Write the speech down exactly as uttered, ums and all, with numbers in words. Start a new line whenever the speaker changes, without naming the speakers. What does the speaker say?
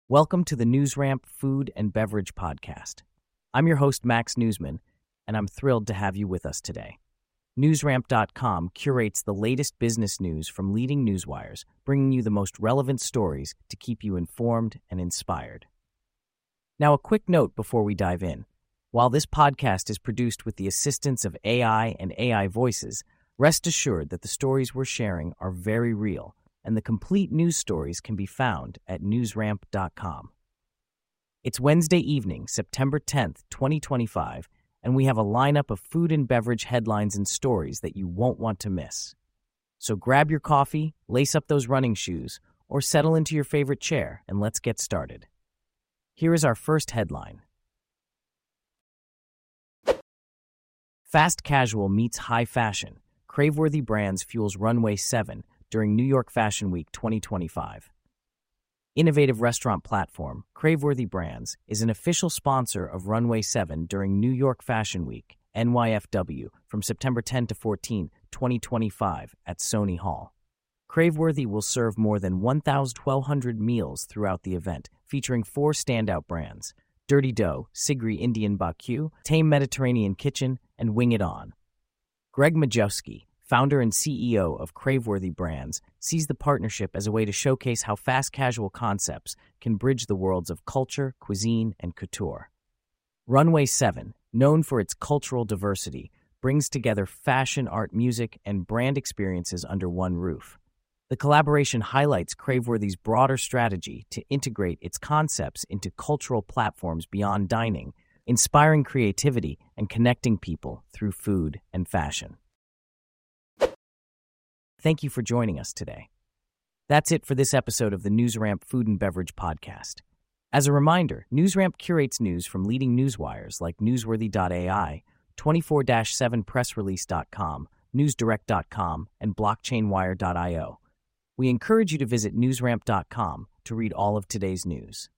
Welcome to the NewsRamp Food and Beverage Podcast. I'm your host, Max Newsman, and I'm thrilled to have you with us today. NewsRamp dot com curates the latest business news from leading newswires, bringing you the most relevant stories to keep you informed and inspired. Now, a quick note before we dive in. While this podcast is produced with the assistance of A I and A I voices, rest assured that the stories we're sharing are very real, and the complete news stories can be found at NewsRamp dot com. It's Wednesday evening, September tenth, twenty twenty-five, and we have a lineup of food and beverage headlines and stories that you won't want to miss. So grab your coffee, lace up those running shoes, or settle into your favorite chair, and let's get started. Here is our first headline. Fast casual meets high fashion. Craveworthy Brands fuels Runway seven during New York Fashion Week twenty twenty-five. Innovative restaurant platform Craveworthy Brands is an official sponsor of Runway seven during New York Fashion Week, N Y F W, from September tenth to fourteenth, twenty twenty-five at Sony Hall. Craveworthy will serve more than one thousand two hundred meals throughout the event, featuring four standout brands: Dirty Dough, Sigri Indian Baku, Tame Mediterranean Kitchen, and Wing It On. Greg Majewski, founder and C E O of Craveworthy Brands, sees the partnership as a way to showcase how fast casual concepts can bridge the worlds of culture, cuisine, and couture. Runway seven, known for its cultural diversity, brings together fashion, art, music, and brand experiences under one roof. The collaboration highlights Craveworthy's broader strategy to integrate its concepts into cultural platforms beyond dining, inspiring creativity and connecting people through food and fashion. Thank you for joining us today. That's it for this episode of the NewsRamp Food and Beverage Podcast. As a reminder, NewsRamp curates news from leading newswires like Newsworthy dot A I, twenty-four seven press release dot com, newsdirect dot com, and blockchain wire dot io. We encourage you to visit NewsRamp dot com to read all of today's news.